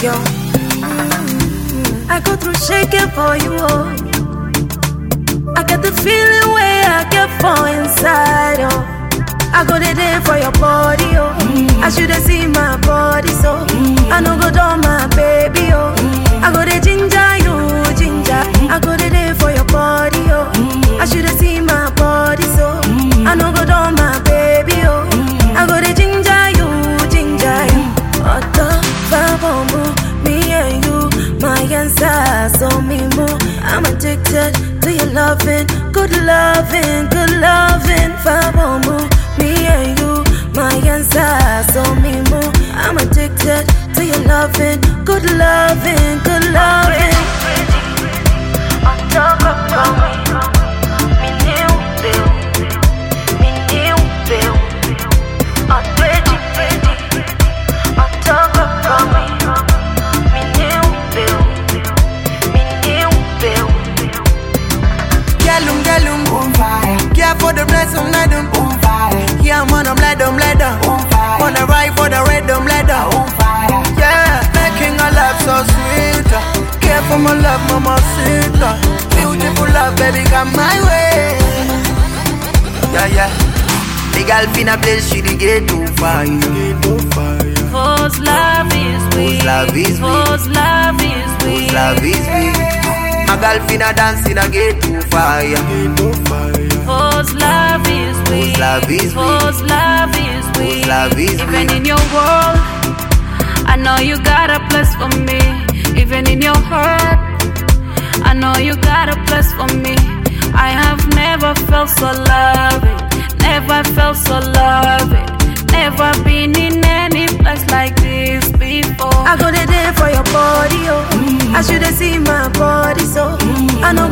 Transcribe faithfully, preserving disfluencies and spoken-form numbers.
yo. Mm-hmm. I go through shaking for you, oh. I get the feeling where I get for inside, oh. I go there for your body, oh. Mm-hmm. I shoulda seen my body, so mm-hmm. I no go down my baby, oh. Mm-hmm. I go there ginger you, ginger. Mm-hmm. I go there for your body, oh. Mm-hmm. I shoulda seen my body, so mm-hmm. I no go down my baby, oh. Mm-hmm. I go there ginger you, ginger you. Otto, Fabomo, me and you, my answer, so me more. I'm addicted to your loving, good loving, good loving, Fabomo. Me and you, my answer, so me more. I'm addicted to your loving, good loving, good loving. On top of me, me new bill, me new bill. On ready, ready. On top of me, me new bill, me new bill. Galum, galum, on fire. Care for the blessing, let them on fire. Yeah, man, I'm let them, let them on fire. Wanna ride for the red, them, let them on fire. Yeah, making a love so sweet. Care for my love, mama, sister. Beautiful love, baby, come my way. Yeah, yeah. The girl finna place, she the get too fire. Whose love is weak? Whose love is weak? Whose love is weak? Whose love is weak? My girl finna dance in a get too fire. Whose love is weak? Whose love is weak? Whose love is weak? Whose love is Even weak? in your world, I know you got a place for me. Even in your hurt, I know you got a place for me. I have never felt so loving, never felt so loving, never been in any place like this before. I go there for your body, oh. Mm-hmm. I shoulda seen my body, so mm-hmm. I know